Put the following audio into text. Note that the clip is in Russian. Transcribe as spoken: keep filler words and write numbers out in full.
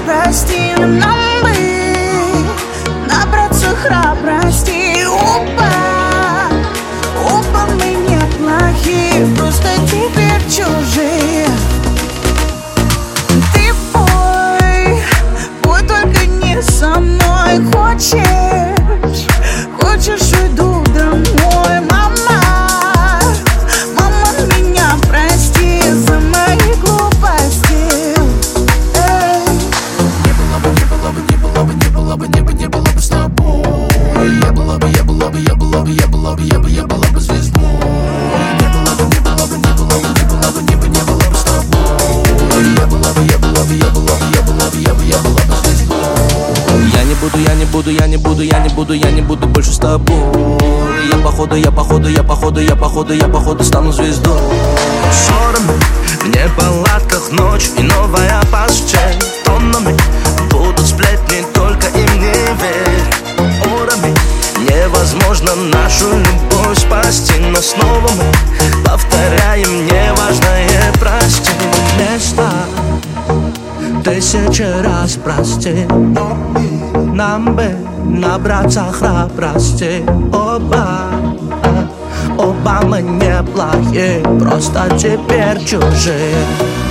прости, нам бы набраться храбрости. Оба, оба мы неплохие, просто теперь чужие. Ты пой, пой, только не со мной. Хочешь, хочешь, уйду домой. Мама, мама, меня прости за мои глупости. Эй. Не было бы, не было бы, не было бы, не было бы, не бы, не было бы с тобой. Я была бы, я была бы, я была бы, я была бы, я бы, я была бы звездой. Не было бы, не было бы, не было бы, не было бы, не бы, не было бы с тобой. Я была бы, я была бы, я была бы, я была бы, я бы, я была бы звездой. Я не буду, я не буду, я не буду, я не буду, я не буду больше с тобой. Я походу, я походу, я походу, я походу, я походу стану звездой. Шорами в неполадках ночь и новая постель. Тоннами будут сплетни, только им не верь. Орами невозможно нашу любовь спасти, но снова мы повторяем неважное прости. Место тысячи раз прости, нам бы набраться храбрости. Оба, оба мы неплохие, просто теперь чужие.